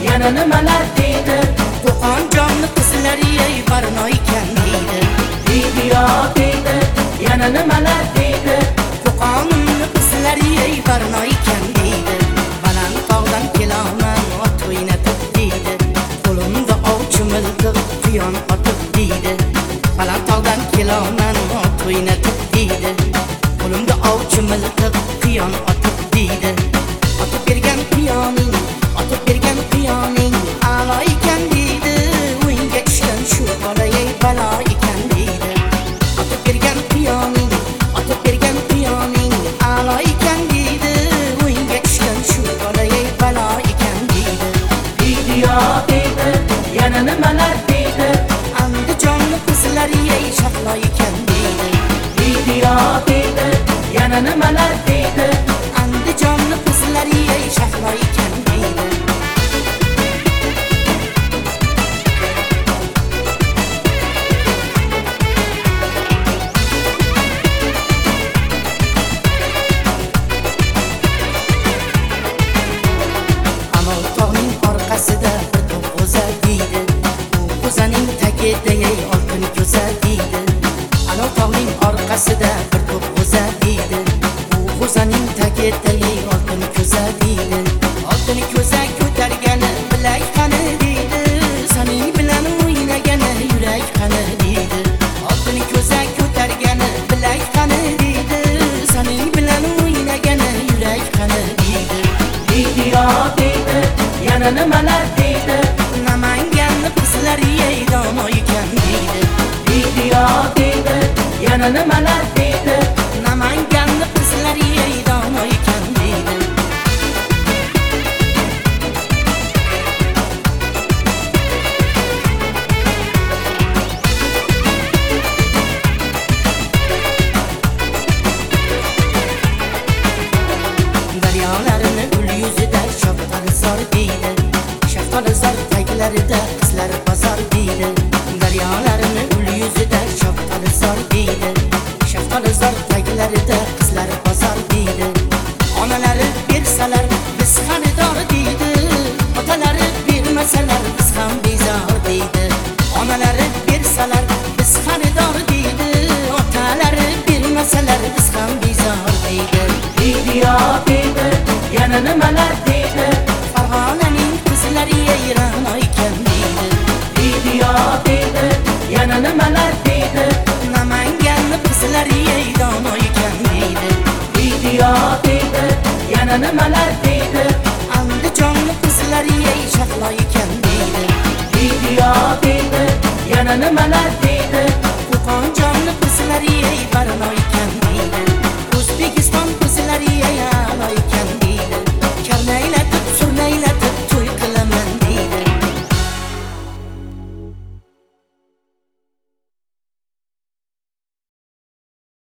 yana nimalar deydi. To'qon jonni qizlari ey barno ekan deydi. Deydi yo deydi, yana nimalar deydi. To'qonni qizlari ey barno ekan deydi. Baland tog'dan kelaman ot o'ynatib deydi. Qo'limda ovchi miltiq quyon otib deydi. Baland tog'dan kelaman ot o'ynatib deydi. Qo'limda ovchi miltiq quyon otib deydi. Otib bergan quyoning, otib bergan quyoning a'lo ekan deydi. O'yinga tushgan shu bola ey balo ekan deydi. Otib bergan quyoning, otib bergan quyoning a'lo ekan deydi. O'yinga tushgan shu bola ey balo ekan deydi. Deydi yo deydi, yana nimalar deydi. Andijonni qizlari ey shahlo ekan deydi. Deydi yo deydi, yana nimalar deydi. Andijonni qizlari ey shahlo ekan deydi. Anov tog'ning orqasida bir to'p g'o'za deydi. U g'o'zaning tagida ey oltin ko'za deydi. Anov tog'ning orqasida bir to'p g'o'za deydi. U g'o'zaning tagida ey oltin ko'za deydi. Oltin ko'za ko'targani bilak qani deydi. Sening bilan o'ynagani yurak qani deydi. Oltin ko'za ko'targani bilak qani deydi. Sening bilan o'ynagani yurak qani deydi. Deydi yo deydi, yana nimalar deydi. Namanganni qizlari ey dono ekan deydi. Deydi yo deydi, yana nimalar deydi. Namanganni qizlari ey dono ekan deydi. Daryolarini gul yuzida shaftoli zor deydi. Shaftoli zor taglarida qizlar bozor deydi. Daryolarini gul yuzida shaftoli zor deydi. Shaftoli zor taglarida qizlar bozor deydi. Onalari bersalar biz xaridor deydi. Otalari bermasalar biz ham bezor deydi. Onalari bersalar biz xaridor deydi. Otalari bermasalar biz ham bezor deydi. Deydi yo deydi, yana nimalar deydi. Farg'onaning qizlari ey ra'no ekan deydi. Deydi yo deydi, yana nimalar deydi. Namanganni qizlari ey dono ekan deydi. Deydi yo deydi, yana nimalar deydi. Andijonni qizlari ey shahlo ekan deydi. Deydi yo deydi, yana nimalar deydi.